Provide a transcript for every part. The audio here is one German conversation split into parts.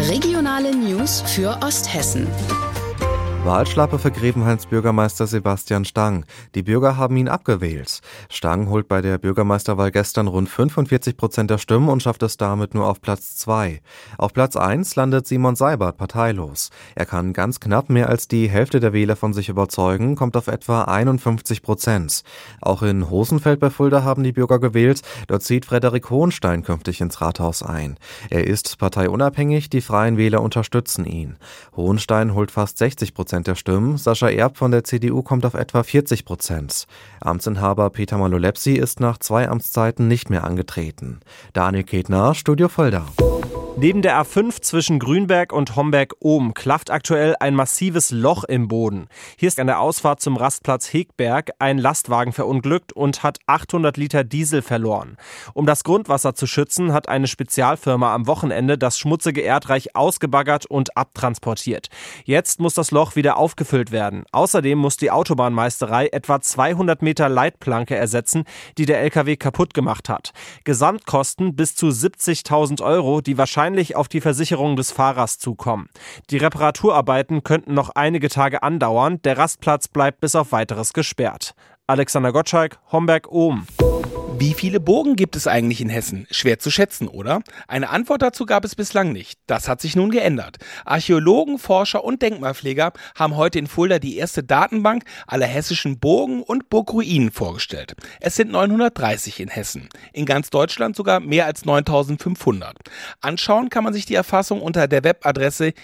Regionale News für Osthessen. Wahlschlappe für Grevenhains Bürgermeister Sebastian Stang. Die Bürger haben ihn abgewählt. Stang holt bei der Bürgermeisterwahl gestern rund 45% der Stimmen und schafft es damit nur auf Platz 2. Auf Platz 1 landet Simon Seibert, parteilos. Er kann ganz knapp mehr als die Hälfte der Wähler von sich überzeugen, kommt auf etwa 51%. Auch in Hosenfeld bei Fulda haben die Bürger gewählt. Dort zieht Frederik Hohenstein künftig ins Rathaus ein. Er ist parteiunabhängig, die Freien Wähler unterstützen ihn. Hohenstein holt fast 60% der Stimmen. Sascha Erb von der CDU kommt auf etwa 40%. Amtsinhaber Peter Malolepsi ist nach 2 Amtszeiten nicht mehr angetreten. Daniel Ketner, Studio Fulda. Neben der A5 zwischen Grünberg und Homberg-Ohm klafft aktuell ein massives Loch im Boden. Hier ist an der Ausfahrt zum Rastplatz Hegberg ein Lastwagen verunglückt und hat 800 Liter Diesel verloren. Um das Grundwasser zu schützen, hat eine Spezialfirma am Wochenende das schmutzige Erdreich ausgebaggert und abtransportiert. Jetzt muss das Loch wieder aufgefüllt werden. Außerdem muss die Autobahnmeisterei etwa 200 Meter Leitplanke ersetzen, die der LKW kaputt gemacht hat. Gesamtkosten bis zu 70.000 Euro, die wahrscheinlich auf die Versicherung des Fahrers zukommen. Die Reparaturarbeiten könnten noch einige Tage andauern. Der Rastplatz bleibt bis auf Weiteres gesperrt. Alexander Gottschalk, Homberg-Ohm. Wie viele Burgen gibt es eigentlich in Hessen? Schwer zu schätzen, oder? Eine Antwort dazu gab es bislang nicht. Das hat sich nun geändert. Archäologen, Forscher und Denkmalpfleger haben heute in Fulda die erste Datenbank aller hessischen Burgen und Burgruinen vorgestellt. Es sind 930 in Hessen. In ganz Deutschland sogar mehr als 9500. Anschauen kann man sich die Erfassung unter der Webadresse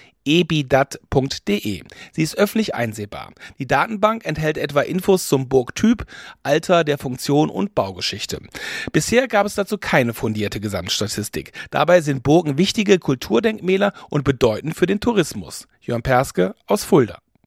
ebidat.de. Sie ist öffentlich einsehbar. Die Datenbank enthält etwa Infos zum Burgtyp, Alter, der Funktion und Baugeschichte. Bisher gab es dazu keine fundierte Gesamtstatistik. Dabei sind Burgen wichtige Kulturdenkmäler und bedeutend für den Tourismus. Jörn Perske aus Fulda.